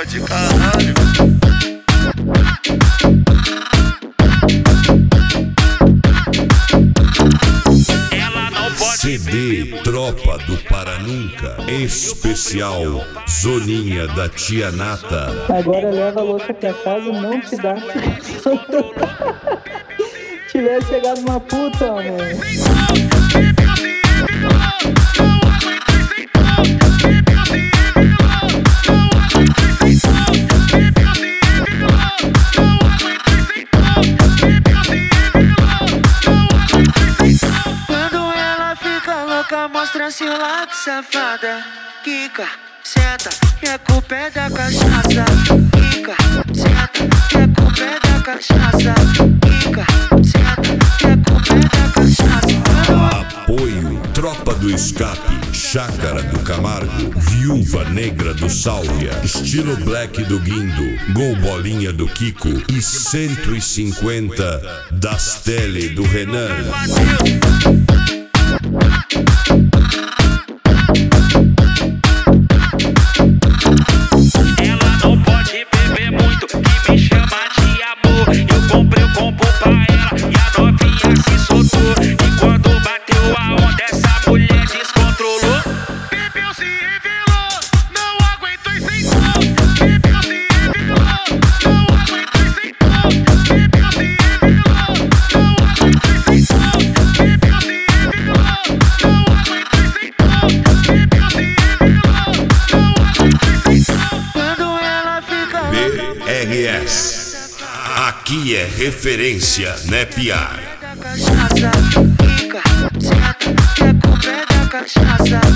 de caralho. CD Tropa do Paranunca, especial Zoninha da Tia Nata. Agora leva a louça pra casa e não te dá. Tiver chegado uma puta, mano. Mostra seu lado, safada. Quica, senta, minha culpa é da cachaça. Quica, senta, minha culpa é da cachaça. Quica, senta, minha culpa é da cachaça. Apoio Tropa do Escape, Chácara do Camargo, Viúva Negra do Sálvia, Estilo Black do Guindo, Gol Bolinha do Kiko e 150 das Tele do Renan. Ela não pode beber muito, que me chama de amor. Eu comprei o combo pra ela e a novinha se soltou. E quando bateu a onda, essa mulher descontrolou. Bebeu, se revelou, não aguentou e sentou. Bebeu, se revelou, não aguentou e sentou. Bebeu, se revelou, não aguentou e sentou. Bebeu, se revelou, não aguentou e sentou. Bebeu, se revelou, não aguentou e sentou. Quando ela fica BRS, aqui é referência, né, piar? cachaça, quica, senta, minha culpa é da cachaça.